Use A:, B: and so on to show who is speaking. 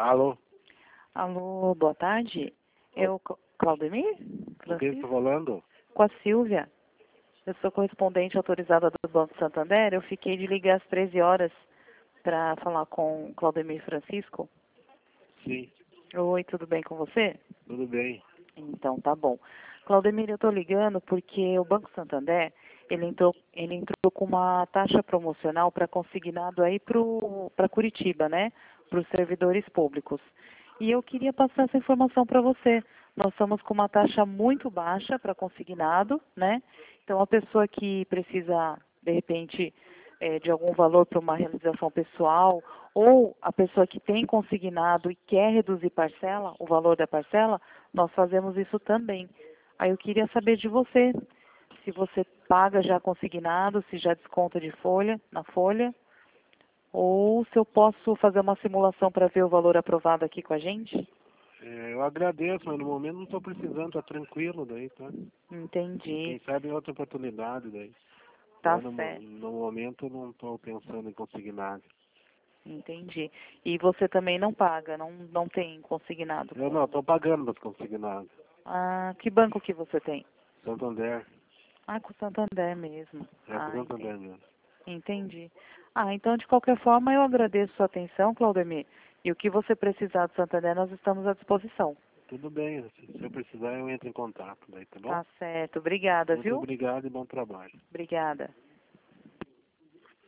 A: Alô?
B: Alô, boa tarde. Claudemir?
A: Com quem estou falando?
B: Com a Silvia. Eu sou correspondente autorizada do Banco Santander. Eu fiquei de ligar às 13 horas para falar com o Claudemir Francisco.
A: Sim,
B: Oi, tudo bem com você?
A: tudo bem.
B: Então, tá bom. Claudemir, eu estou ligando porque o Banco Santander, ele entrou com uma taxa promocional para consignado aí para Curitiba, né? Para os servidores públicos. E eu queria passar essa informação para você. Nós estamos com uma taxa muito baixa para consignado, né? Então, a pessoa que precisa, de repente, de algum valor para uma realização pessoal, ou a pessoa que tem consignado e quer reduzir parcela, o valor da parcela, nós fazemos isso também. Aí eu queria saber de você, se você paga já consignado, se já desconta de folha, na folha, ou se eu posso fazer uma simulação para ver o valor aprovado aqui com a gente.
A: Eu agradeço, mas no momento não estou precisando, tá tranquilo daí, tá?
B: Entendi,
A: Quem sabe em outra oportunidade daí.
B: tá
A: Agora,
B: certo,
A: no momento eu não estou pensando em consignado.
B: entendi. E você também não paga, não tem consignado?
A: Eu não, estou pagando para consignado.
B: Ah, que banco que você tem?
A: Santander.
B: Ah, com o Santander mesmo.
A: É com
B: Ah,
A: Santander mesmo.
B: entendi. Ah, então de qualquer forma eu agradeço sua atenção, Claudemir. E o que você precisar do Santander, nós estamos à disposição.
A: Tudo bem, se eu precisar eu entro em contato daí, tá bom?
B: Tá certo. Obrigada,
A: Muito
B: viu?
A: obrigado e bom trabalho.
B: Obrigada.